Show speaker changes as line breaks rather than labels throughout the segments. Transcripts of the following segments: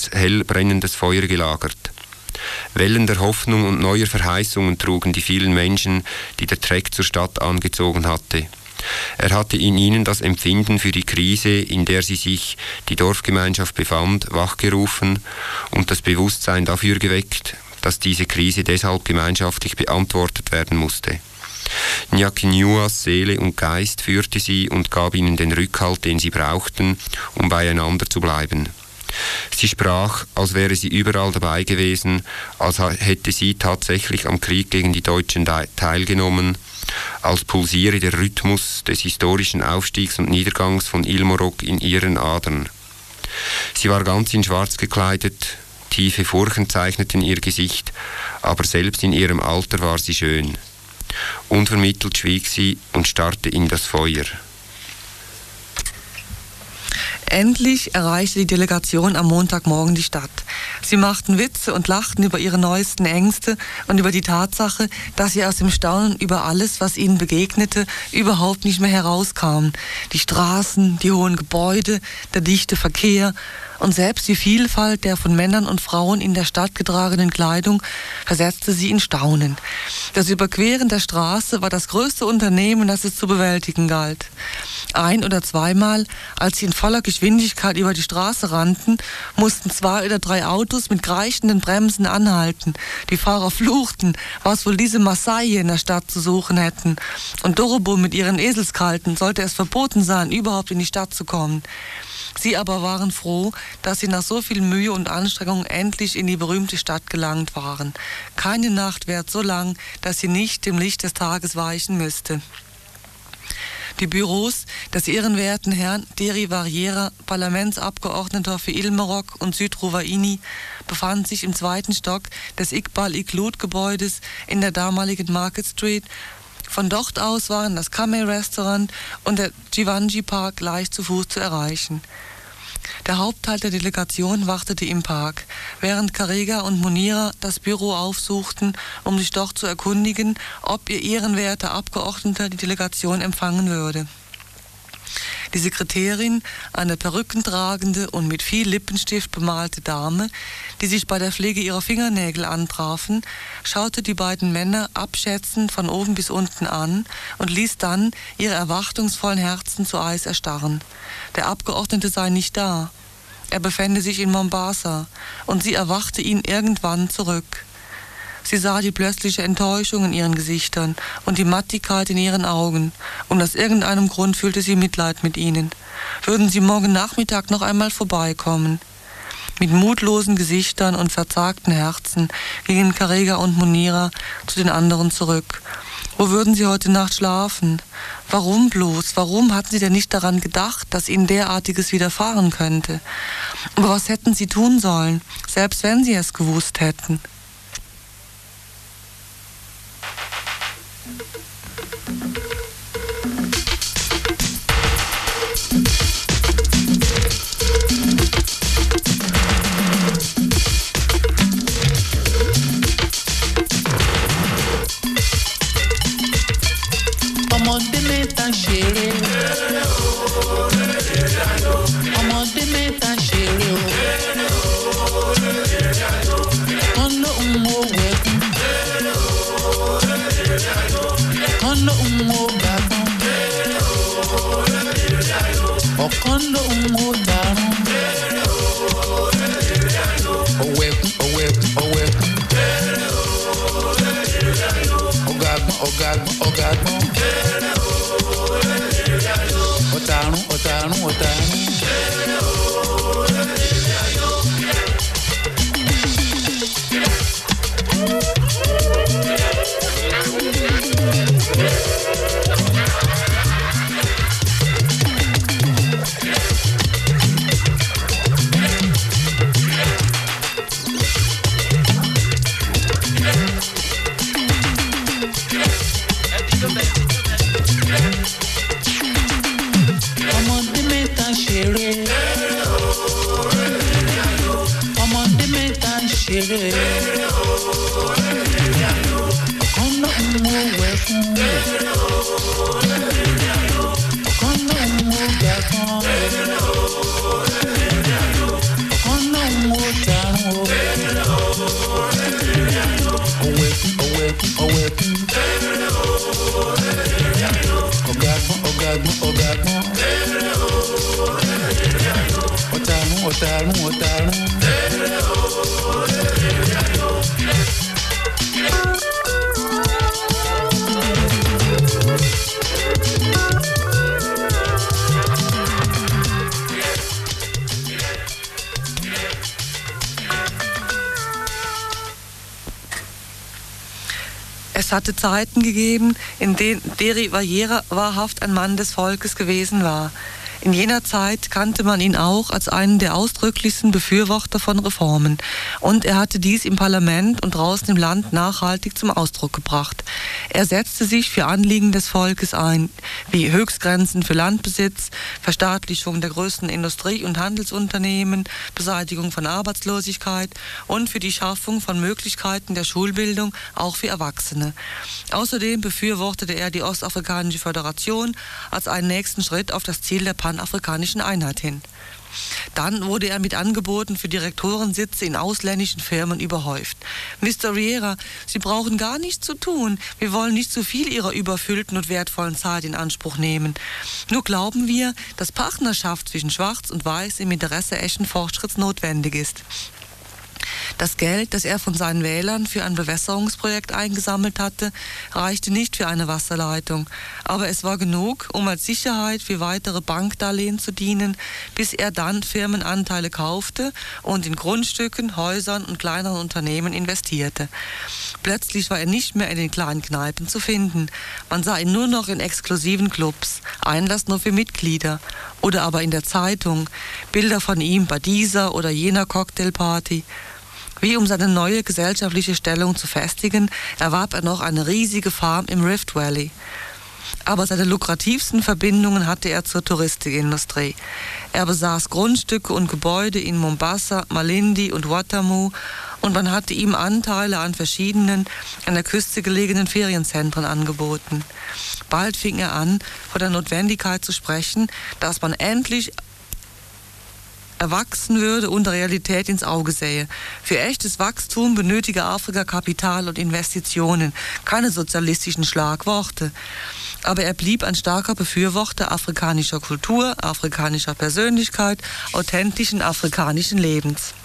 inneres, hell brennendes Feuer gelagert. Wellen der Hoffnung und neuer Verheißungen trugen die vielen Menschen, die der Trek zur Stadt angezogen hatte. Er hatte in ihnen das Empfinden für die Krise, in der sich die Dorfgemeinschaft befand, wachgerufen und das Bewusstsein dafür geweckt, dass diese Krise deshalb gemeinschaftlich beantwortet werden musste. Nyakinyuas Seele und Geist führte sie und gab ihnen den Rückhalt, den sie brauchten, um beieinander zu bleiben. Sie sprach, als wäre sie überall dabei gewesen, als hätte sie tatsächlich am Krieg gegen die Deutschen teilgenommen, als pulsiere der Rhythmus des historischen Aufstiegs und Niedergangs von Ilmorok in ihren Adern. Sie war ganz in Schwarz gekleidet, tiefe Furchen zeichneten ihr Gesicht, aber selbst in ihrem Alter war sie schön. Unvermittelt schwieg sie und starrte in das Feuer.
Endlich erreichte die Delegation am Montagmorgen die Stadt. Sie machten Witze und lachten über ihre neuesten Ängste und über die Tatsache, dass sie aus dem Staunen über alles, was ihnen begegnete, überhaupt nicht mehr herauskamen. Die Straßen, die hohen Gebäude, der dichte Verkehr und selbst die Vielfalt der von Männern und Frauen in der Stadt getragenen Kleidung versetzte sie in Staunen. Das Überqueren der Straße war das größte Unternehmen, das es zu bewältigen galt. Ein- oder zweimal, als sie in voller Geschwindigkeit über die Straße rannten, mussten 2 oder 3 Autos mit kreischenden Bremsen anhalten. Die Fahrer fluchten, was wohl diese Maasai in der Stadt zu suchen hätten. Und Dorobo mit ihren Eselskalten sollte es verboten sein, überhaupt in die Stadt zu kommen. Sie aber waren froh, dass sie nach so viel Mühe und Anstrengung endlich in die berühmte Stadt gelangt waren. Keine Nacht währt so lang, dass sie nicht dem Licht des Tages weichen müsste. Die Büros des ehrenwerten Herrn Deri Variera, Parlamentsabgeordneter für Ilmorok und Südruwaini, befanden sich im 2. Stock des Iqbal Iqlut-Gebäudes in der damaligen Market Street. Von dort aus waren das Kamei-Restaurant und der Jivanji-Park leicht zu Fuß zu erreichen. Der Hauptteil der Delegation wartete im Park, während Karega und Munira das Büro aufsuchten, um sich dort zu erkundigen, ob ihr ehrenwerter Abgeordneter die Delegation empfangen würde. Die Sekretärin, eine perückentragende und mit viel Lippenstift bemalte Dame, die sich bei der Pflege ihrer Fingernägel antrafen, schaute die beiden Männer abschätzend von oben bis unten an und ließ dann ihre erwartungsvollen Herzen zu Eis erstarren. Der Abgeordnete sei nicht da. Er befände sich in Mombasa und sie erwachte ihn irgendwann zurück. Sie sah die plötzliche Enttäuschung in ihren Gesichtern und die Mattigkeit in ihren Augen, und aus irgendeinem Grund fühlte sie Mitleid mit ihnen. Würden sie morgen Nachmittag noch einmal vorbeikommen? Mit mutlosen Gesichtern und verzagten Herzen gingen Karega und Munira zu den anderen zurück. Wo würden sie heute Nacht schlafen? Warum bloß? Warum hatten sie denn nicht daran gedacht, dass ihnen derartiges widerfahren könnte? Aber was hätten sie tun sollen, selbst wenn sie es gewusst hätten?
Ọmọdé mẹ́ta ṣeré ọmọdé mẹ́ta ṣeré kan lóhùn ó wẹ̀kún kan lóhùn ó gbàgbọ́n ọ̀kan lóhùn ó dàrún ọ̀wẹ̀kún ọ̀wẹ̀kún ọ̀wẹ̀kún ọ̀gàgbọ́n ọ̀gàgbọ́n ọ̀gàgbọ́n. Ọ̀tàrún ọ̀tàrún ọ̀tàrún. Ọmọdé mẹ́ta ṣeré ọmọdé mẹ́ta ṣeré ọ̀kan náà ń wo wẹ̀ fún ọ̀kan náà ń wo gbà kan ọ̀kan náà ń wo Otano. A weapon. Ogadmo. Otano.
Es hatte Zeiten gegeben, in denen Deri Vallera wahrhaft ein Mann des Volkes gewesen war. In jener Zeit kannte man ihn auch als einen der ausdrücklichsten Befürworter von Reformen. Und er hatte dies im Parlament und draußen im Land nachhaltig zum Ausdruck gebracht. Er setzte sich für Anliegen des Volkes ein, wie Höchstgrenzen für Landbesitz, Verstaatlichung der größten Industrie- und Handelsunternehmen, Beseitigung von Arbeitslosigkeit und für die Schaffung von Möglichkeiten der Schulbildung, auch für Erwachsene. Außerdem befürwortete er die Ostafrikanische Föderation als einen nächsten Schritt auf das Ziel der panafrikanischen Einheit hin. Dann wurde er mit Angeboten für Direktorensitze in ausländischen Firmen überhäuft. Mr. Vieira, Sie brauchen gar nichts zu tun. Wir wollen nicht zu viel Ihrer überfüllten und wertvollen Zeit in Anspruch nehmen. Nur glauben wir, dass Partnerschaft zwischen Schwarz und Weiß im Interesse echten Fortschritts notwendig ist. Das Geld, das er von seinen Wählern für ein Bewässerungsprojekt eingesammelt hatte, reichte nicht für eine Wasserleitung. Aber es war genug, um als Sicherheit für weitere Bankdarlehen zu dienen, bis er dann Firmenanteile kaufte und in Grundstücken, Häusern und kleineren Unternehmen investierte. Plötzlich war er nicht mehr in den kleinen Kneipen zu finden. Man sah ihn nur noch in exklusiven Clubs, Einlass nur für Mitglieder. Oder aber in der Zeitung, Bilder von ihm bei dieser oder jener Cocktailparty. Wie um seine neue gesellschaftliche Stellung zu festigen, erwarb er noch eine riesige Farm im Rift Valley. Aber seine lukrativsten Verbindungen hatte er zur Touristikindustrie. Er besaß Grundstücke und Gebäude in Mombasa, Malindi und Watamu und man hatte ihm Anteile an verschiedenen an der Küste gelegenen Ferienzentren angeboten. Bald fing er an, von der Notwendigkeit zu sprechen, dass man endlich erwachsen würde und der Realität ins Auge sähe. Für echtes Wachstum benötige Afrika Kapital und Investitionen, keine sozialistischen Schlagworte. Aber er blieb ein starker Befürworter afrikanischer Kultur, afrikanischer Persönlichkeit, authentischen afrikanischen Lebens.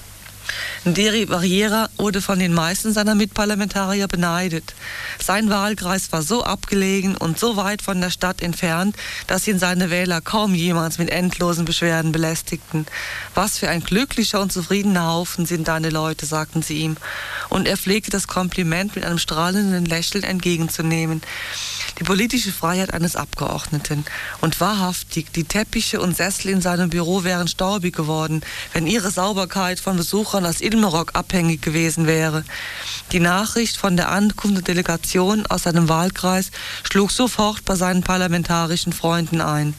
Deri Vallera wurde von den meisten seiner Mitparlamentarier beneidet. Sein Wahlkreis war so abgelegen und so weit von der Stadt entfernt, dass ihn seine Wähler kaum jemals mit endlosen Beschwerden belästigten. Was für ein glücklicher und zufriedener Haufen sind deine Leute, sagten sie ihm. Und er pflegte das Kompliment mit einem strahlenden Lächeln entgegenzunehmen. Die politische Freiheit eines Abgeordneten. Und wahrhaftig, die Teppiche und Sessel in seinem Büro wären staubig geworden, wenn ihre Sauberkeit von Besuchern aus Ilmerok abhängig gewesen wäre. Die Nachricht von der Ankunft der Delegation aus seinem Wahlkreis schlug sofort bei seinen parlamentarischen Freunden ein.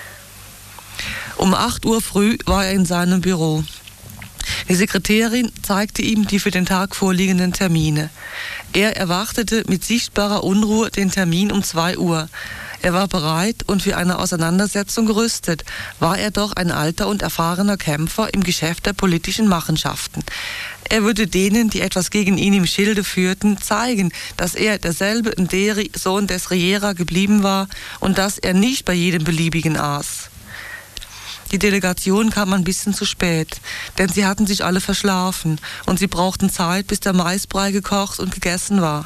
Um 8 Uhr früh war er in seinem Büro. Die Sekretärin zeigte ihm die für den Tag vorliegenden Termine. Er erwartete mit sichtbarer Unruhe den Termin um 2 Uhr. Er war bereit und für eine Auseinandersetzung gerüstet, war er doch ein alter und erfahrener Kämpfer im Geschäft der politischen Machenschaften. Er würde denen, die etwas gegen ihn im Schilde führten, zeigen, dass er derselbe Nderi, Sohn des Vieira, geblieben war und dass er nicht bei jedem beliebigen aß. Die Delegation kam ein bisschen zu spät, denn sie hatten sich alle verschlafen und sie brauchten Zeit, bis der Maisbrei gekocht und gegessen war.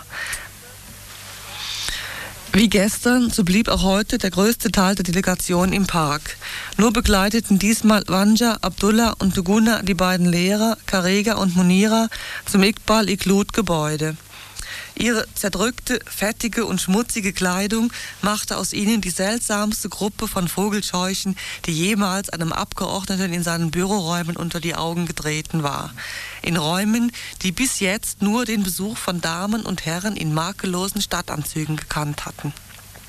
Wie gestern, so blieb auch heute der größte Teil der Delegation im Park. Nur begleiteten diesmal Wanja, Abdullah und Duguna die beiden Lehrer, Karega und Munira, zum Iqbal-Iqlut-Gebäude. Ihre zerdrückte, fettige und schmutzige Kleidung machte aus ihnen die seltsamste Gruppe von Vogelscheuchen, die jemals einem Abgeordneten in seinen Büroräumen unter die Augen getreten war. In Räumen, die bis jetzt nur den Besuch von Damen und Herren in makellosen Stadtanzügen gekannt hatten.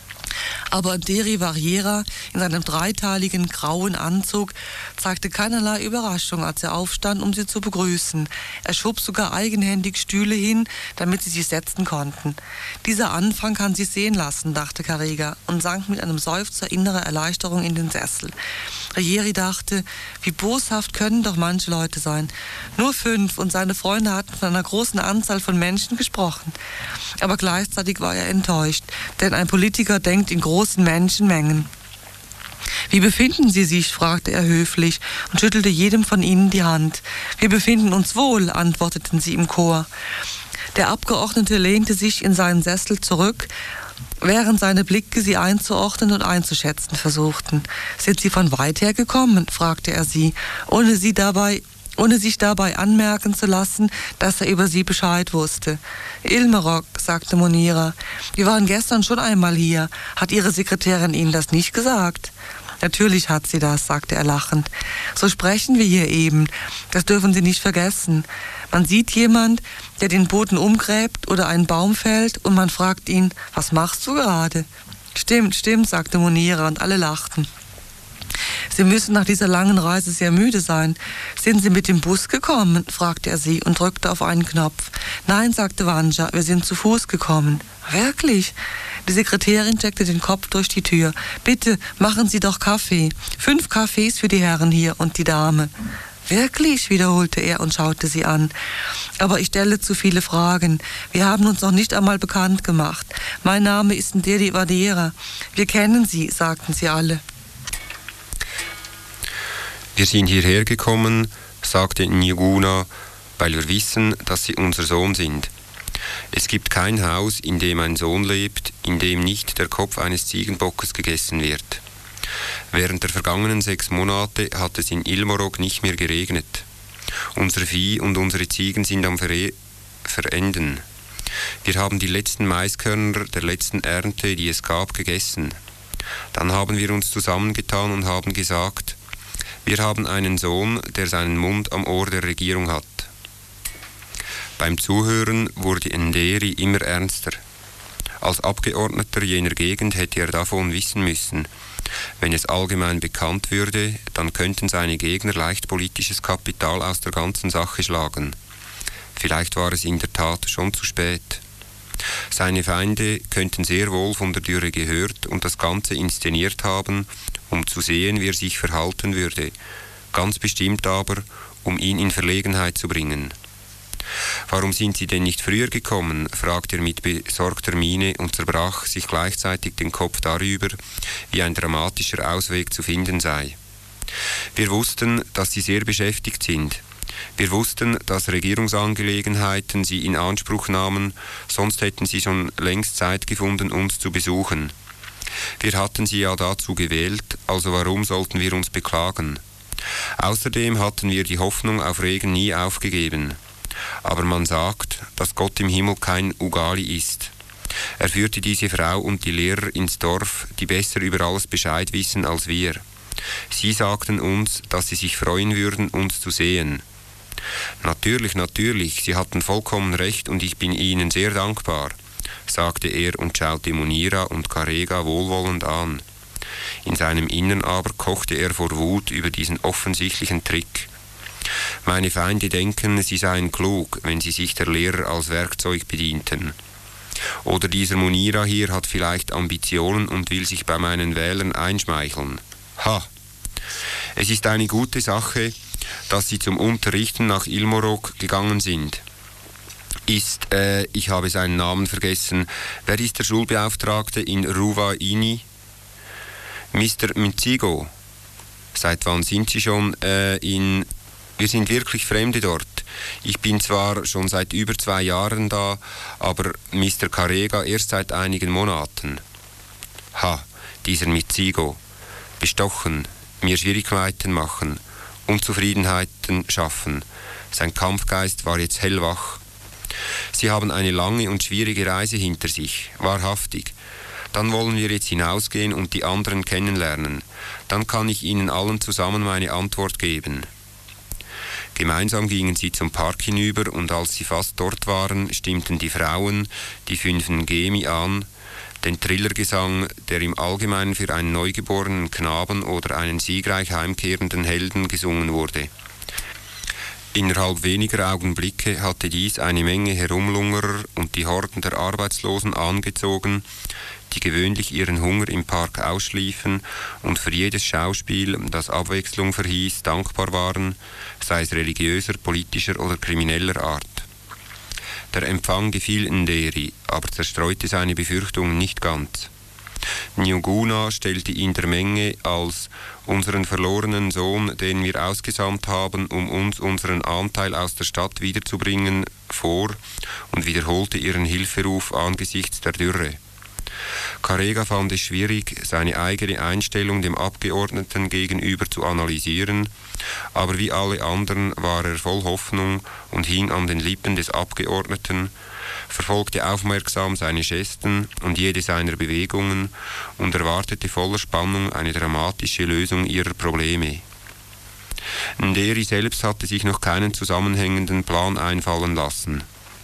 Aber Deri Variera in seinem dreiteiligen grauen Anzug zeigte keinerlei Überraschung, als er aufstand, um sie zu begrüßen. Er schob sogar eigenhändig Stühle hin, damit sie sich setzen konnten. Dieser Anfang kann sich sehen lassen, dachte Carrega und sank mit einem Seufzer innerer Erleichterung in den Sessel. Rieri dachte, wie boshaft können doch manche Leute sein. Nur 5 und seine Freunde hatten von einer großen Anzahl von Menschen gesprochen. Aber gleichzeitig war er enttäuscht, denn ein Politiker denkt in großen Menschenmengen. »Wie befinden Sie sich?« fragte er höflich und schüttelte jedem von ihnen die Hand. »Wir befinden uns wohl«, antworteten sie im Chor. Der Abgeordnete lehnte sich in seinen Sessel zurück, während seine Blicke sie einzuordnen und einzuschätzen versuchten. »Sind Sie von weit her gekommen?« fragte er sie, ohne sich dabei anmerken zu lassen, dass er über sie Bescheid wusste. »Ilmerok«, sagte Monira. »Wir waren gestern schon einmal hier. Hat Ihre Sekretärin Ihnen das nicht gesagt?« »Natürlich hat sie das«, sagte er lachend. »So sprechen wir hier eben. Das dürfen Sie nicht vergessen. Man sieht jemand, der den Boden umgräbt oder einen Baum fällt und man fragt ihn, was machst du gerade?« »Stimmt, stimmt«, sagte Monira und alle lachten. »Sie müssen nach dieser langen Reise sehr müde sein. Sind Sie mit dem Bus gekommen?« fragte er sie und drückte auf einen Knopf. »Nein«, sagte Vanja, »wir sind zu Fuß gekommen.« »Wirklich?« Die Sekretärin steckte den Kopf durch die Tür. »Bitte, machen Sie doch Kaffee. 5 Kaffees für die Herren hier und die Dame.« »Wirklich?«, wiederholte er und schaute sie an. »Aber ich stelle zu viele Fragen. Wir haben uns noch nicht einmal bekannt gemacht. Mein Name ist Deri Variera. Wir kennen Sie«, sagten sie alle.
»Wir sind hierher gekommen«, sagte Njuguna, »weil wir wissen, dass Sie unser Sohn sind. Es gibt kein Haus, in dem ein Sohn lebt, in dem nicht der Kopf eines Ziegenbockes gegessen wird. Während der vergangenen 6 Monate hat es in Ilmorog nicht mehr geregnet. Unser Vieh und unsere Ziegen sind am Verenden. Wir haben die letzten Maiskörner der letzten Ernte, die es gab, gegessen. Dann haben wir uns zusammengetan und haben gesagt, wir haben einen Sohn, der seinen Mund am Ohr der Regierung hat.« Beim Zuhören wurde Nderi immer ernster. Als Abgeordneter jener Gegend hätte er davon wissen müssen. Wenn es allgemein bekannt würde, dann könnten seine Gegner leicht politisches Kapital aus der ganzen Sache schlagen. Vielleicht war es in der Tat schon zu spät. Seine Feinde könnten sehr wohl von der Dürre gehört und das Ganze inszeniert haben, um zu sehen, wie er sich verhalten würde, ganz bestimmt aber, um ihn in Verlegenheit zu bringen. »Warum sind Sie denn nicht früher gekommen?« fragte er mit besorgter Miene und zerbrach sich gleichzeitig den Kopf darüber, wie ein dramatischer Ausweg zu finden sei. »Wir wussten, dass Sie sehr beschäftigt sind. Wir wussten, dass Regierungsangelegenheiten Sie in Anspruch nahmen, sonst hätten Sie schon längst Zeit gefunden, uns zu besuchen. Wir hatten Sie ja dazu gewählt, also warum sollten wir uns beklagen? Außerdem hatten wir die Hoffnung auf Regen nie aufgegeben. Aber man sagt, dass Gott im Himmel kein Ugali ist. Er führte diese Frau und die Lehrer ins Dorf, die besser über alles Bescheid wissen als wir. Sie sagten uns, dass sie sich freuen würden, uns zu sehen. Natürlich, natürlich, Sie hatten vollkommen recht und ich bin Ihnen sehr dankbar«, sagte er und schaute Monira und Carrega wohlwollend an. In seinem Innern aber kochte er vor Wut über diesen offensichtlichen Trick. »Meine Feinde denken, sie seien klug, wenn sie sich der Lehrer als Werkzeug bedienten. Oder dieser Monira hier hat vielleicht Ambitionen und will sich bei meinen Wählern einschmeicheln. Ha! Es ist eine gute Sache, dass Sie zum Unterrichten nach Ilmorog gegangen sind. Ich habe seinen Namen vergessen. Wer ist der Schulbeauftragte in Ruwaini?« »Mr. Mzigo.« »Seit wann sind Sie schon Wir sind wirklich Fremde dort. Ich bin zwar schon seit über 2 Jahren da, aber Mr. Carrega erst seit einigen Monaten.« »Ha, dieser Mzigo. Bestochen, mir Schwierigkeiten machen, Unzufriedenheiten schaffen. Sein Kampfgeist war jetzt hellwach. Sie haben eine lange und schwierige Reise hinter sich, wahrhaftig. Dann wollen wir jetzt hinausgehen und die anderen kennenlernen. Dann kann ich Ihnen allen zusammen meine Antwort geben.« Gemeinsam gingen sie zum Park hinüber und als sie fast dort waren, stimmten die Frauen die 5 Ngemi an, den Trillergesang, der im Allgemeinen für einen neugeborenen Knaben oder einen siegreich heimkehrenden Helden gesungen wurde. Innerhalb weniger Augenblicke hatte dies eine Menge Herumlungerer und die Horden der Arbeitslosen angezogen, die gewöhnlich ihren Hunger im Park ausschliefen und für jedes Schauspiel, das Abwechslung verhieß, dankbar waren, sei es religiöser, politischer oder krimineller Art. Der Empfang gefiel Nderi, aber zerstreute seine Befürchtungen nicht ganz. Njuguna stellte ihn der Menge als unseren verlorenen Sohn, den wir ausgesandt haben, um uns unseren Anteil aus der Stadt wiederzubringen, vor und wiederholte ihren Hilferuf angesichts der Dürre. Karega fand es schwierig, seine eigene Einstellung dem Abgeordneten gegenüber zu analysieren, aber wie alle anderen war er voll Hoffnung und hing an den Lippen des Abgeordneten, verfolgte aufmerksam seine Gesten und jede seiner Bewegungen und erwartete voller Spannung eine dramatische Lösung ihrer Probleme. Nderi selbst hatte sich noch keinen zusammenhängenden Plan einfallen lassen.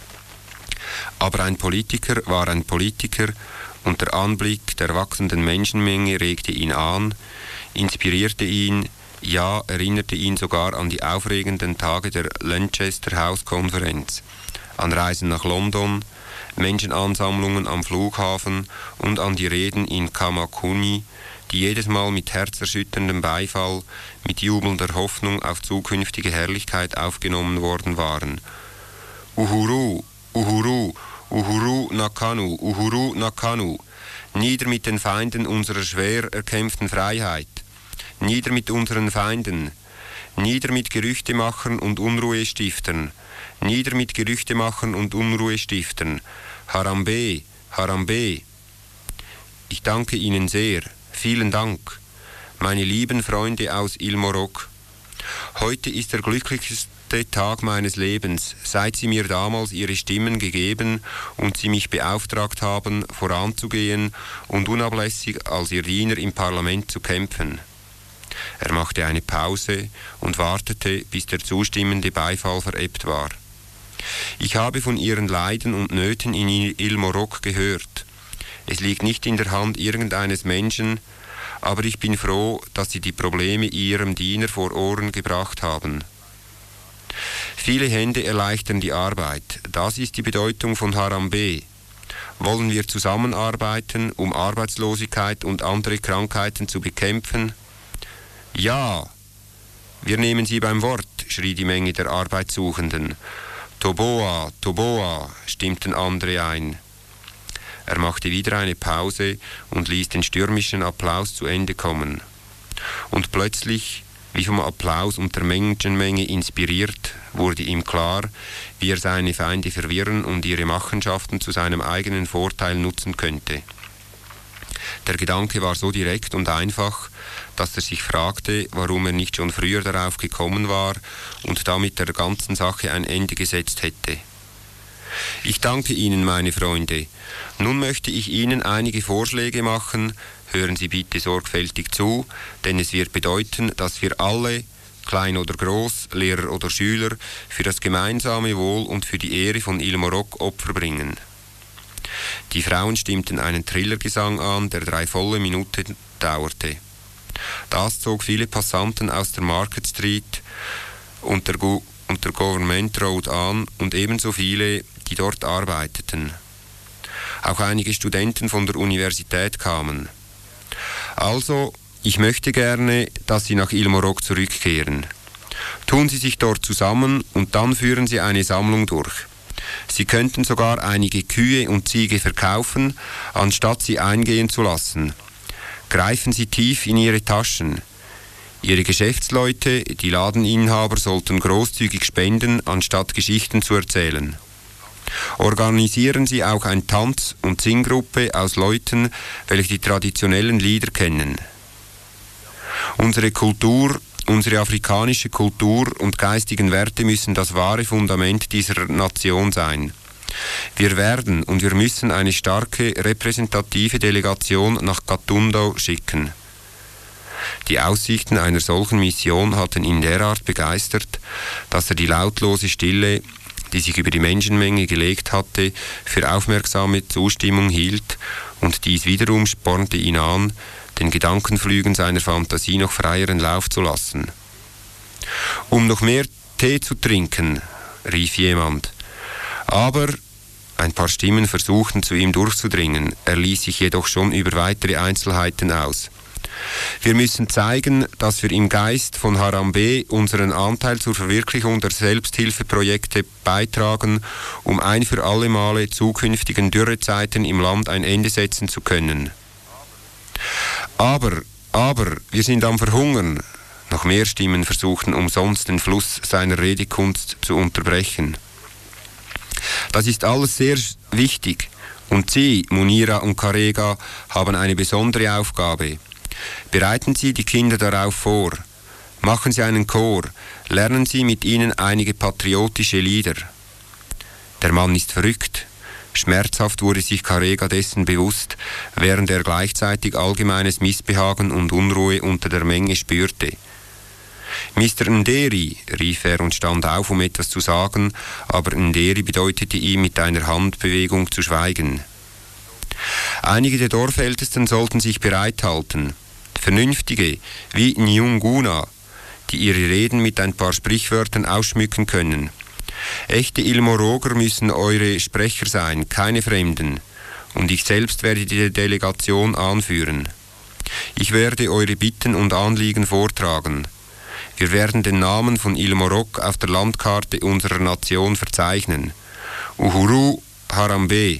Aber ein Politiker war ein Politiker und der Anblick der wachsenden Menschenmenge regte ihn an, inspirierte ihn, ja, erinnerte ihn sogar an die aufregenden Tage der Lancaster House Konferenz, an Reisen nach London, Menschenansammlungen am Flughafen und an die Reden in Kamakuni, die jedes Mal mit herzerschütterndem Beifall, mit jubelnder Hoffnung auf zukünftige Herrlichkeit aufgenommen worden waren. Uhuru, Uhuru, Uhuru Nakanu, Uhuru Nakanu, nieder mit den Feinden unserer schwer erkämpften Freiheit, nieder mit unseren Feinden, nieder mit Gerüchtemachern und Unruhestiftern, nieder mit Gerüchtemachern und Unruhestiftern, Harambe, Harambe. Ich danke Ihnen sehr, vielen Dank, meine lieben Freunde aus Ilmorok. Heute ist der glücklichste Tag meines Lebens, seit Sie mir damals Ihre Stimmen gegeben und Sie mich beauftragt haben, voranzugehen und unablässig als Ihr Diener im Parlament zu kämpfen. Er machte eine Pause und wartete, bis der zustimmende Beifall verebbt war. Ich habe von Ihren Leiden und Nöten in Ilmorok gehört. Es liegt nicht in der Hand irgendeines Menschen, aber ich bin froh, dass Sie die Probleme Ihrem Diener vor Ohren gebracht haben. Viele Hände erleichtern die Arbeit. Das ist die Bedeutung von Harambe. Wollen wir zusammenarbeiten, um Arbeitslosigkeit und andere Krankheiten zu bekämpfen? Ja! Wir nehmen Sie beim Wort, schrie die Menge der Arbeitssuchenden. Toboa, Toboa, stimmten andere ein. Er machte wieder eine Pause und ließ den stürmischen Applaus zu Ende kommen. Und plötzlich, wie vom Applaus und der Menschenmenge inspiriert, wurde ihm klar, wie er seine Feinde verwirren und ihre Machenschaften zu seinem eigenen Vorteil nutzen könnte. Der Gedanke war so direkt und einfach, dass er sich fragte, warum er nicht schon früher darauf gekommen war und damit der ganzen Sache ein Ende gesetzt hätte. Ich danke Ihnen, meine Freunde. Nun möchte ich Ihnen einige Vorschläge machen. Hören Sie bitte sorgfältig zu, denn es wird bedeuten, dass wir alle, klein oder groß, Lehrer oder Schüler, für das gemeinsame Wohl und für die Ehre von Ilmorok Opfer bringen. Die Frauen stimmten einen Trillergesang an, der 3 volle Minuten dauerte. Das zog viele Passanten aus der Market Street und der Government Road an und ebenso viele, die dort arbeiteten. Auch einige Studenten von der Universität kamen. Also, ich möchte gerne, dass Sie nach Ilmorok zurückkehren. Tun Sie sich dort zusammen und dann führen Sie eine Sammlung durch. Sie könnten sogar einige Kühe und Ziege verkaufen, anstatt sie eingehen zu lassen. Greifen Sie tief in Ihre Taschen. Ihre Geschäftsleute, die Ladeninhaber, sollten großzügig spenden, anstatt Geschichten zu erzählen. Organisieren Sie auch eine Tanz- und Singgruppe aus Leuten, welche die traditionellen Lieder kennen. Unsere Kultur, unsere afrikanische Kultur und geistigen Werte müssen das wahre Fundament dieser Nation sein. Wir werden und wir müssen eine starke, repräsentative Delegation nach Katunda schicken. Die Aussichten einer solchen Mission hatten ihn derart begeistert, dass er die lautlose Stille, die sich über die Menschenmenge gelegt hatte, für aufmerksame Zustimmung hielt, und dies wiederum spornte ihn an, den Gedankenflügen seiner Fantasie noch freieren Lauf zu lassen. »Um noch mehr Tee zu trinken«, rief jemand. Aber ein paar Stimmen versuchten zu ihm durchzudringen, er ließ sich jedoch schon über weitere Einzelheiten aus. »Wir müssen zeigen, dass wir im Geist von Harambee unseren Anteil zur Verwirklichung der Selbsthilfeprojekte beitragen, um ein für alle Male zukünftigen Dürrezeiten im Land ein Ende setzen zu können.« Aber, wir sind am Verhungern.« Noch mehr Stimmen versuchten umsonst den Fluss seiner Redekunst zu unterbrechen. »Das ist alles sehr wichtig. Und Sie, Munira und Karega, haben eine besondere Aufgabe. Bereiten Sie die Kinder darauf vor. Machen Sie einen Chor. Lernen Sie mit ihnen einige patriotische Lieder.« Der Mann ist verrückt. Schmerzhaft wurde sich Karega dessen bewusst, während er gleichzeitig allgemeines Missbehagen und Unruhe unter der Menge spürte. »Mr. Nderi«, rief er und stand auf, um etwas zu sagen, aber Nderi bedeutete ihm mit einer Handbewegung zu schweigen. Einige der Dorfältesten sollten sich bereithalten. Vernünftige, wie Nyunguna, die ihre Reden mit ein paar Sprichwörtern ausschmücken können. Echte Ilmoroger müssen eure Sprecher sein, keine Fremden. Und ich selbst werde die Delegation anführen. Ich werde eure Bitten und Anliegen vortragen. Wir werden den Namen von Ilmorok auf der Landkarte unserer Nation verzeichnen. Uhuru Harambee.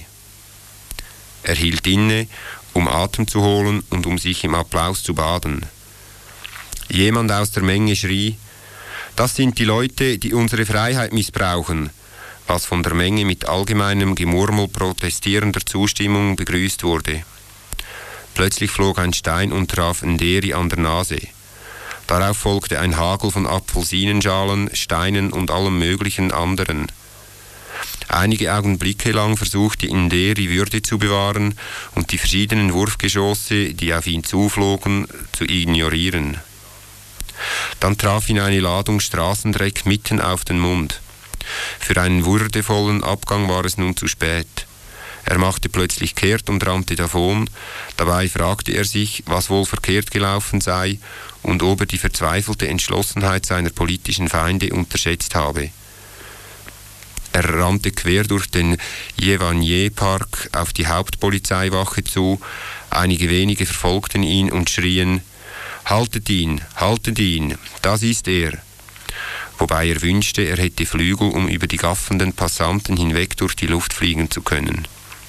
Er hielt inne, um Atem zu holen und um sich im Applaus zu baden. Jemand aus der Menge schrie: »Das sind die Leute, die unsere Freiheit missbrauchen«, was von der Menge mit allgemeinem Gemurmel protestierender Zustimmung begrüßt wurde. Plötzlich flog ein Stein und traf Nderi an der Nase. Darauf folgte ein Hagel von Apfelsinenschalen, Steinen und allem möglichen anderen. Einige Augenblicke lang versuchte Nderi Würde zu bewahren und die verschiedenen Wurfgeschosse, die auf ihn zuflogen, zu ignorieren. Dann traf ihn eine Ladung Straßendreck mitten auf den Mund. Für einen würdevollen Abgang war es nun zu spät. Er machte plötzlich kehrt und rannte davon. Dabei fragte er sich, was wohl verkehrt gelaufen sei und ob er die verzweifelte Entschlossenheit seiner politischen Feinde unterschätzt habe. Er rannte quer durch den Jevanier-Park auf die Hauptpolizeiwache zu. Einige wenige verfolgten ihn und schrien: haltet ihn, das ist er!« Wobei er wünschte, er hätte Flügel, um über die gaffenden Passanten hinweg durch die Luft fliegen zu können.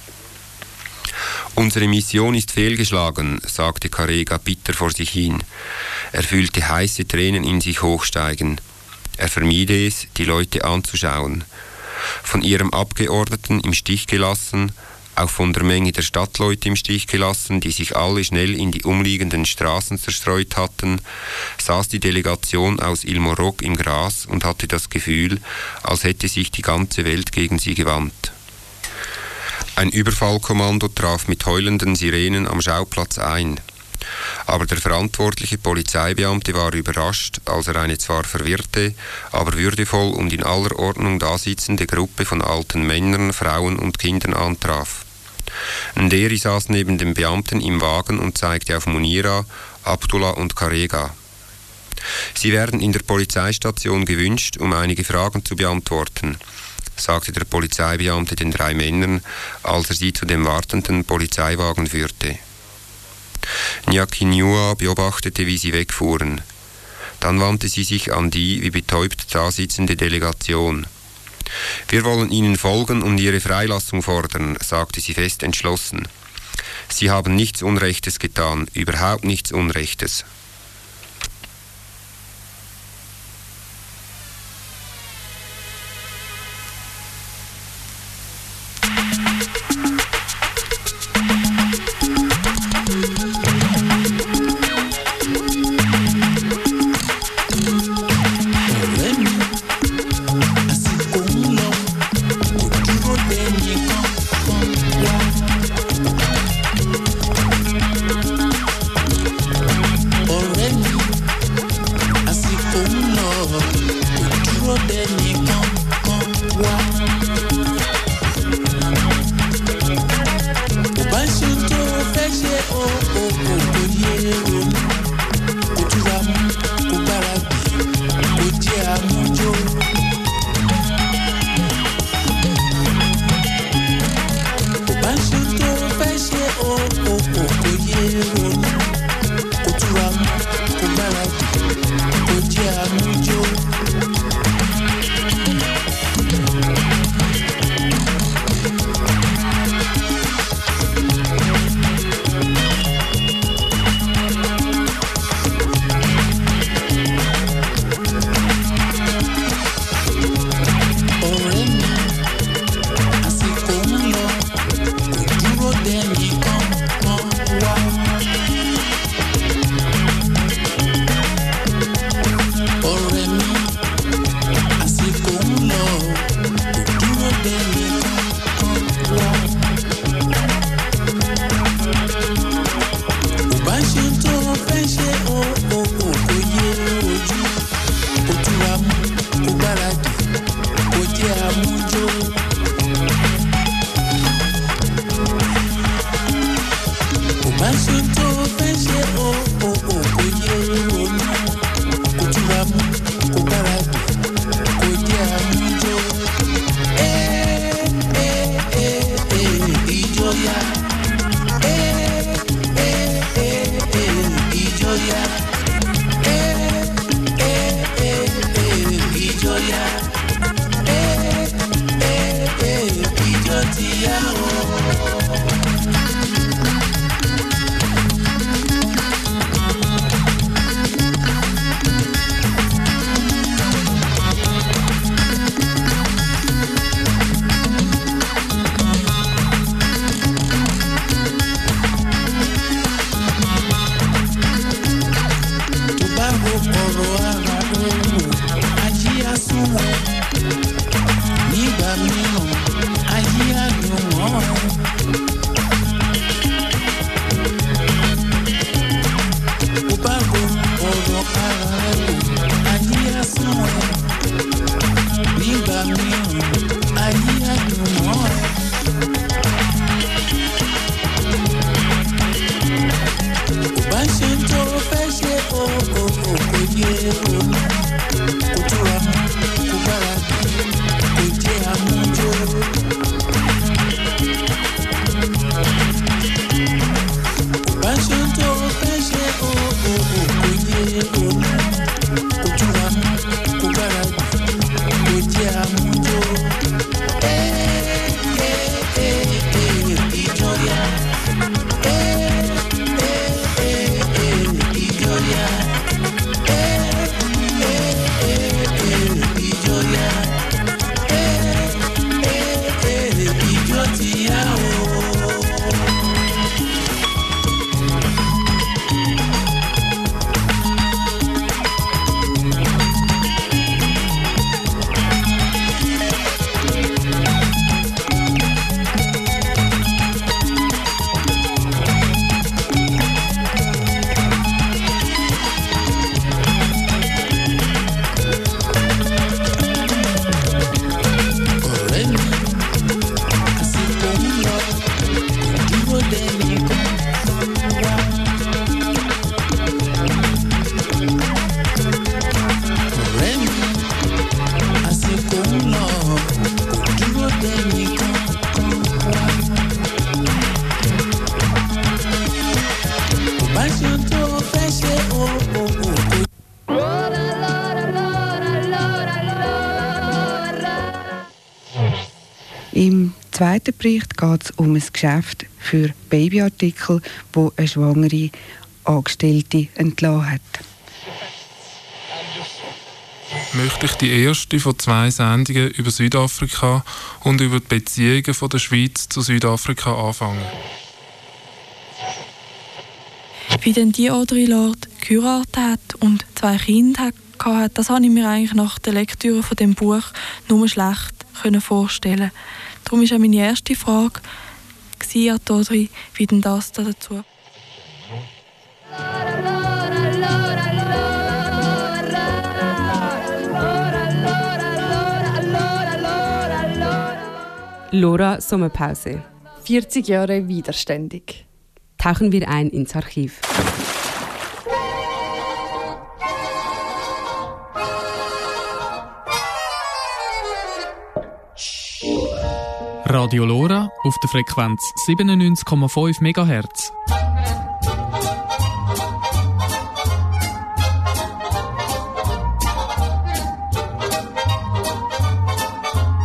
»Unsere Mission ist fehlgeschlagen«, sagte Karega bitter vor sich hin. Er fühlte heiße Tränen in sich hochsteigen. Er vermied es, die Leute anzuschauen. Von ihrem Abgeordneten im Stich gelassen, auch von der Menge der Stadtleute im Stich gelassen, die sich alle schnell in die umliegenden Straßen zerstreut hatten, saß die Delegation aus Ilmorok im Gras und hatte das Gefühl, als hätte sich die ganze Welt gegen sie gewandt. Ein Überfallkommando traf mit heulenden Sirenen am Schauplatz ein. Aber der verantwortliche Polizeibeamte war überrascht, als er eine zwar verwirrte, aber würdevoll und in aller Ordnung dasitzende Gruppe von alten Männern, Frauen und Kindern antraf. Nderi saß neben dem Beamten im Wagen und zeigte auf Munira, Abdullah und Karega. »Sie werden in der Polizeistation gewünscht, um einige Fragen zu beantworten«, sagte der Polizeibeamte den 3 Männern, als er sie zu dem wartenden Polizeiwagen führte. Nyakinyua beobachtete, wie sie wegfuhren. Dann wandte sie sich an die wie betäubt dasitzende Delegation. »Wir wollen Ihnen folgen und Ihre Freilassung fordern«, sagte sie fest entschlossen. »Sie haben nichts Unrechtes getan, überhaupt nichts Unrechtes.«
amújó. Kò bá ṣe tó fẹ́ ṣe o kò yé ronú. Kò túra mú, kò bára dùn, kò jẹ́ amújó. Ìjọya. Ìjọya. Ìjọya. Ìjọ ti yá o. Nígbà mìíràn, ayé àdùn mọ́ ẹ. Ó bá ro ọ̀rọ̀ ara rẹ wò, ayé àsùn ẹ. Nígbà mìíràn, ayé àdùn mọ́ ẹ. Kò bá ṣe tó fẹ́ ṣe kò yé ronú. Kò túra mú, kò bára dùn, kò jẹ́ amújó. Kò bá ṣe tó fẹ́ ṣe kò yé ronú. Kò túra mú, kò bára dùn, kò jẹ́ amújó. Ìjọya. Ìjọya. Ìjọ ti yá o.
Im zweiten Bericht geht es um ein Geschäft für Babyartikel, wo eine schwangere Angestellte entlassen hat.
Möchte ich die erste von 2 Sendungen über Südafrika und über die Beziehungen von der Schweiz zu Südafrika anfangen.
Wie denn die Audre Lorde geheiratet hat und 2 Kinder hatte, das habe ich mir eigentlich nach der Lektüre von dem Buch nur schlecht vorstellen. Darum war auch meine erste Frage an Audre, wie denn das da dazu?
Lora Sommerpause.
40 Jahre widerständig.
Tauchen wir ein ins Archiv.
Radio Lora auf der Frequenz 97,5 MHz.